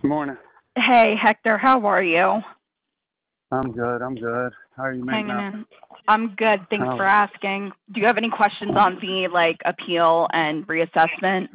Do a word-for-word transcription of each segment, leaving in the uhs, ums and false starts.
Morning. Hey, Hector, how are you? I'm good. I'm good. How are you making Hanging out? in. I'm good. Thanks Oh. for asking. Do you have any questions on the like appeal and reassessment?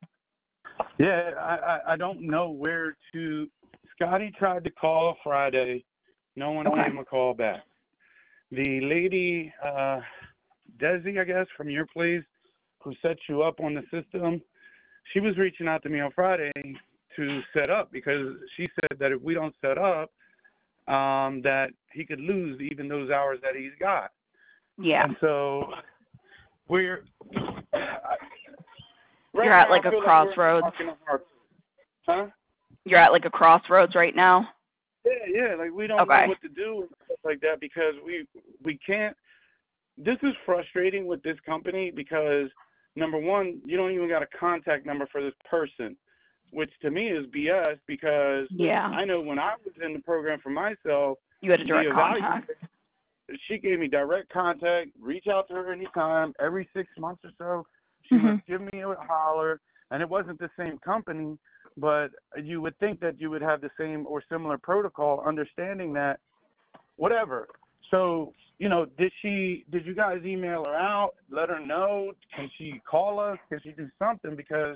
Yeah, I, I I don't know where to. Scotty tried to call Friday. No one Okay. gave him a call back. The lady, uh, Desi, I guess, from your place, who set you up on the system, she was reaching out to me on Friday to set up because she said that if we don't set up, um, that he could lose even those hours that he's got. Yeah. And so we're I, right You're at now, like I a feel crossroads. Like we're in a hard- huh? You're at like a crossroads right now? Yeah, yeah. Like we don't Okay. know what to do and stuff like that because we we can't. This is frustrating with this company because number one, you don't even got a contact number for this person, which to me is B S because Yeah. I know when I was in the program for myself, You had a direct the contact. evaluator, she gave me direct contact, reach out to her anytime, every six months or so. She Mm-hmm. would give me a holler, and it wasn't the same company, but you would think that you would have the same or similar protocol, understanding that whatever. So, you know, did she, did you guys email her out, let her know? Can she call us? Can she do something? Because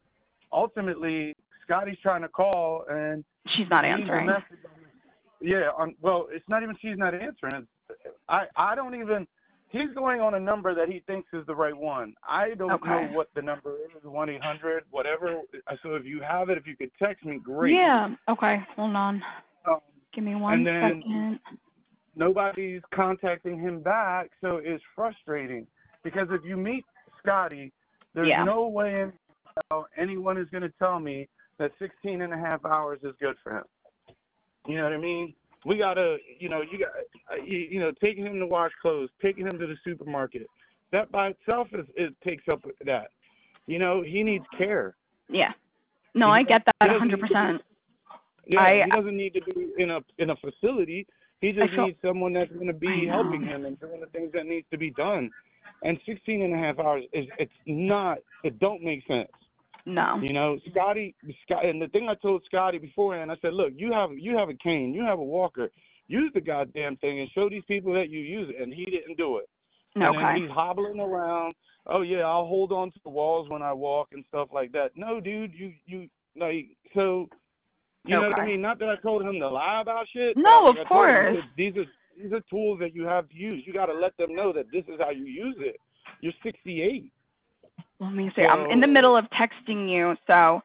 ultimately, Scotty's trying to call, and She's not leaves a answering. message on the- Yeah, on, well, it's not even she's not answering. It's, I, I don't even, he's going on a number that he thinks is the right one. I don't Okay. know what the number is, one eight hundred, whatever. So if you have it, if you could text me, great. Yeah. Okay. Hold on. Um, Give me one and then second. nobody's contacting him back, so it's frustrating. Because if you meet Scotty, there's Yeah. no way in hell anyone is going to tell me that sixteen and a half hours is good for him. You know what I mean? We got to, you know, you got, you, you know, taking him to wash clothes, taking him to the supermarket. That by itself is it takes up that. You know, he needs care. Yeah. No, He I get that he one doesn't hundred need to be- percent. Yeah, I- he doesn't need to be in a in a facility. He just feel- needs someone that's going to I be know. helping him and doing the things that needs to be done. And sixteen and a half hours is it's not it don't make sense. No. You know, Scotty, Scott, and the thing I told Scotty beforehand, I said, look, you have you have a cane, you have a walker, use the goddamn thing and show these people that you use it. And he didn't do it. No. And then Okay. he's hobbling around. Oh yeah, I'll hold on to the walls when I walk and stuff like that. No, dude, you you like so. You know what I Okay. mean? Not that I told him to lie about shit. No, but of I told him, course. "Look, these are these are tools that you have to use. You got to let them know that this is how you use it. You're sixty-eight. Let me see. So, I'm in the middle of texting you, so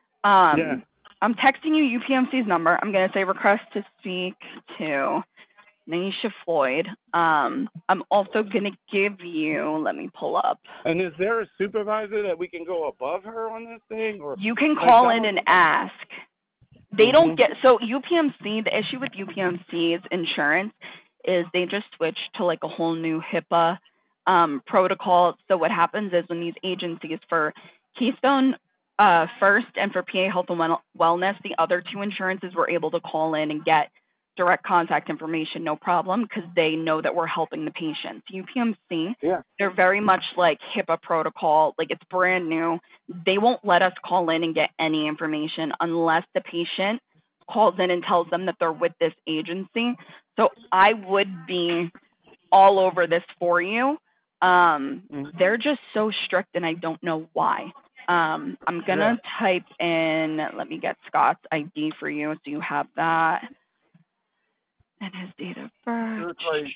um, yeah. I'm texting you U P M C's number. I'm gonna say request to speak to Naisha Floyd. Um, I'm also gonna give you. Let me pull up. And is there a supervisor that we can go above her on this thing, or You can like, call I in don't- and ask. They don't Mhm. get so U P M C. The issue with U P M C's insurance is they just switched to like a whole new HIPAA um, protocol. So what happens is when these agencies for Keystone uh, First and for P A Health and Well- Wellness, the other two insurances were able to call in and get direct contact information, no problem, because they know that we're helping the patients. U P M C, Yeah. they're very much like HIPAA protocol, like it's brand new. They won't let us call in and get any information unless the patient calls in and tells them that they're with this agency. So I would be all over this for you. Um, Mhm. they're just so strict, and I don't know why. Um, I'm going to Yeah. type in, let me get Scott's I D for you so you have that. And his date of birth. It's like,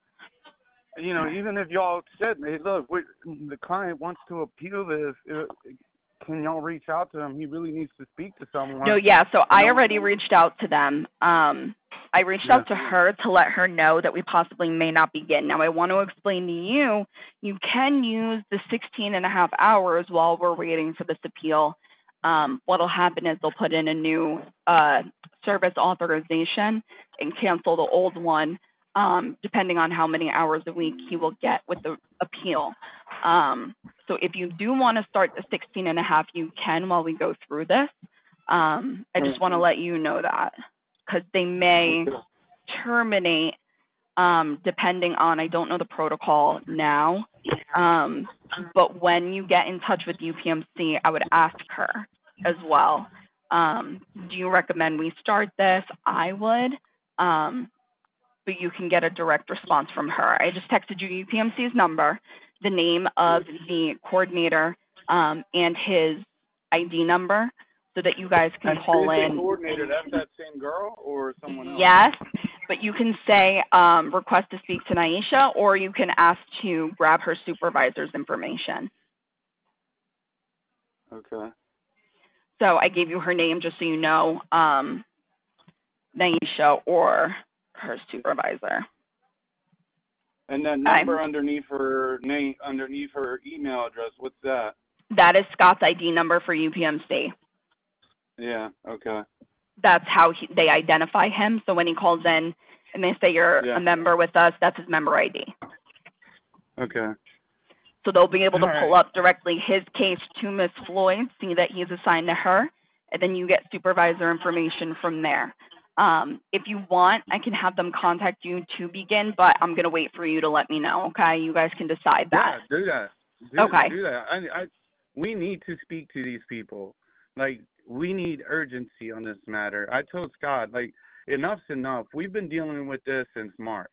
you know, even if y'all said, hey, look, we, the client wants to appeal this, uh, can y'all reach out to him? He really needs to speak to someone. No, yeah, so I know? already reached out to them. Um, I reached Yeah. out to her to let her know that we possibly may not begin. Now, I want to explain to you, you can use the sixteen and a half hours while we're waiting for this appeal. Um, what'll happen is they'll put in a new uh, service authorization and cancel the old one, um, depending on how many hours a week he will get with the appeal. Um, so if you do want to start the sixteen and a half, you can while we go through this. Um, I just want to let you know that because they may terminate um, depending on, I don't know the protocol now, um, but when you get in touch with U P M C, I would ask her as well Um, do you recommend we start this? I would. Um, but you can get a direct response from her. I just texted you U P M C's number, the name of the coordinator, um, and his I D number so that you guys can And call the in. coordinator, that's that same girl or someone else? Yes, but you can say um, request to speak to Naisha, or you can ask to grab her supervisor's information. Okay. So I gave you her name just so you know, um, Naisha or her supervisor. And that number okay. underneath her name, underneath her email address, what's that? That is Scott's I D number for U P M C. Yeah, okay. That's how he, they identify him. So when he calls in and they say you're yeah. a member with us, that's his member I D. Okay. So they'll be able to All pull right. up directly his case to Miss Floyd, see that he's assigned to her, and then you get supervisor information from there. Um, if you want, I can have them contact you to begin, but I'm going to wait for you to let me know, okay? You guys can decide that. Yeah, do that. Do, okay. Do that. I, I, we need to speak to these people. Like, we need urgency on this matter. I told Scott, like, enough's enough. We've been dealing with this since March.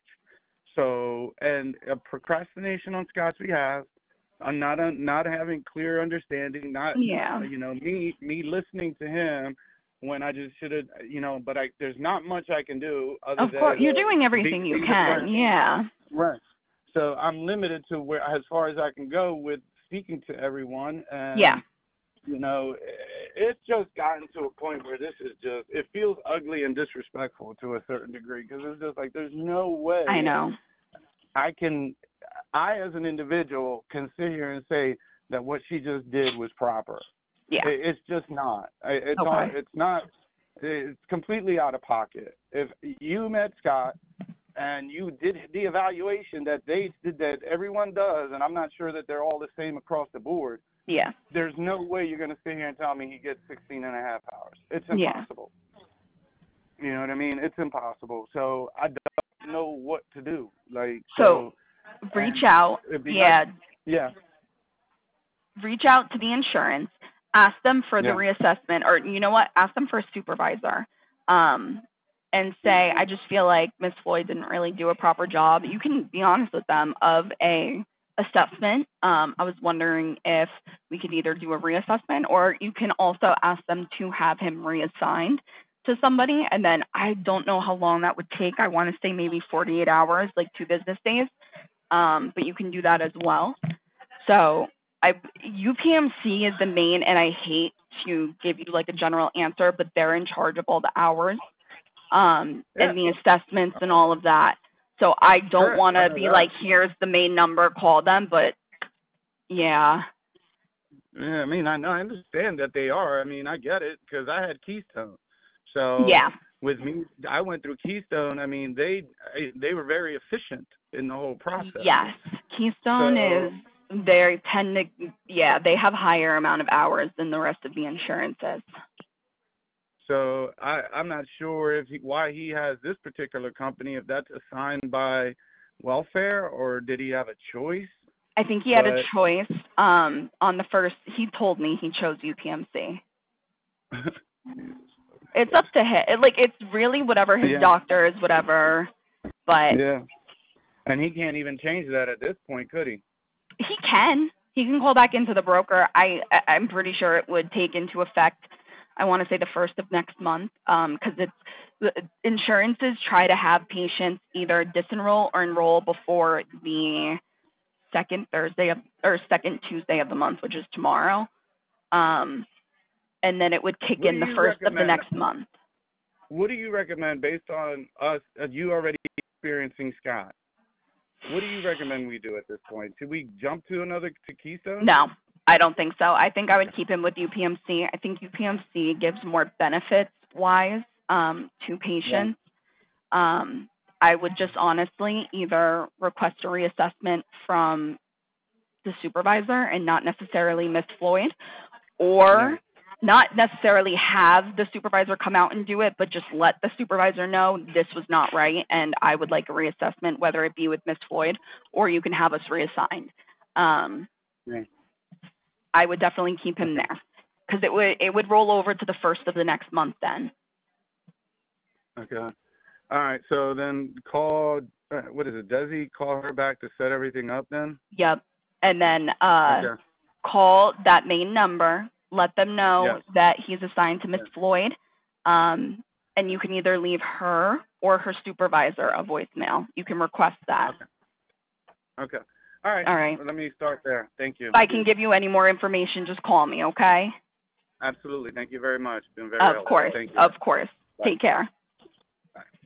So, and a procrastination on Scott's behalf, I'm not a, not having clear understanding, not, yeah. you know, me me listening to him when I just should have, you know, but I there's not much I can do other of than. Of course, you're doing everything be, you be can, yeah. Right. So I'm limited to where, as far as I can go with speaking to everyone. And, yeah. you know, it's just gotten to a point where this is just, it feels ugly and disrespectful to a certain degree because it's just like there's no way. I know. I can, I as an individual can sit here and say that what she just did was proper. Yeah. It's just not. It's okay. all, it's not. It's completely out of pocket. If you met Scott and you did the evaluation that they did, that everyone does, and I'm not sure that they're all the same across the board. Yeah. There's no way you're going to sit here and tell me he gets sixteen and a half hours. It's impossible. Yeah. You know what I mean? It's impossible. So I don't know what to do. Like so, so reach out. Yeah. Nice. Yeah. Reach out to the insurance. Ask them for the yeah. reassessment, or you know what? Ask them for a supervisor, um, and say, I just feel like Miss Floyd didn't really do a proper job. You can be honest with them of a assessment. Um, I was wondering if we could either do a reassessment, or you can also ask them to have him reassigned to somebody. And then I don't know how long that would take. I want to say maybe forty-eight hours, like two business days. Um, but you can do that as well. So I, U P M C is the main, and I hate to give you like a general answer, but they're in charge of all the hours um, yeah. and the assessments and all of that. So I don't want to be that. like, here's the main number, call them, but yeah. Yeah, I mean, I know, I understand that they are. I mean, I get it because I had Keystone. So yeah. with me, I went through Keystone. I mean, they they were very efficient in the whole process. Yes, Keystone so, is. They tend to, yeah, they have higher amount of hours than the rest of the insurances. So I, I'm not sure if he, why he has this particular company, if that's assigned by welfare or did he have a choice? I think he had but, a choice. Um, on the first, he told me he chose U P M C. It's up to him. It, like, it's really whatever his yeah. doctor is, whatever. But yeah, and he can't even change that at this point, could he? He can. He can call back into the broker. I, I'm pretty sure it would take into effect, I want to say the first of next month, because um, it's insurances try to have patients either disenroll or enroll before the second Thursday of, or second Tuesday of the month, which is tomorrow. Um, and then it would kick in the first recommend? of the next month. What do you recommend based on us, uh, you already experiencing Scott? What do you recommend we do at this point? Should we jump to another to Keystone? No, I don't think so. I think I would keep him with U P M C. I think U P M C gives more benefits-wise um, to patients. Yeah. Um, I would just honestly either request a reassessment from the supervisor and not necessarily Miss Floyd, or yeah. not necessarily have the supervisor come out and do it, but just let the supervisor know this was not right and I would like a reassessment, whether it be with Miss Floyd or you can have us reassigned. Um, right. I would definitely keep him there. because it would it would roll over to the first of the next month then. Okay. All right. So then call, uh, what is it, Desi? Call her back to set everything up then? Yep. And then uh, Okay. call that main number. Let them know Yes. that he's assigned to Miss Yes. Floyd. Um, and you can either leave her or her supervisor a voicemail. You can request that. Okay. Okay. All right. All right. Well, let me start there. Thank you. If I can give you any more information, just call me, okay? Absolutely. Thank you very much. Been very Of helpful. course. Thank you. Of course. Bye. Take care.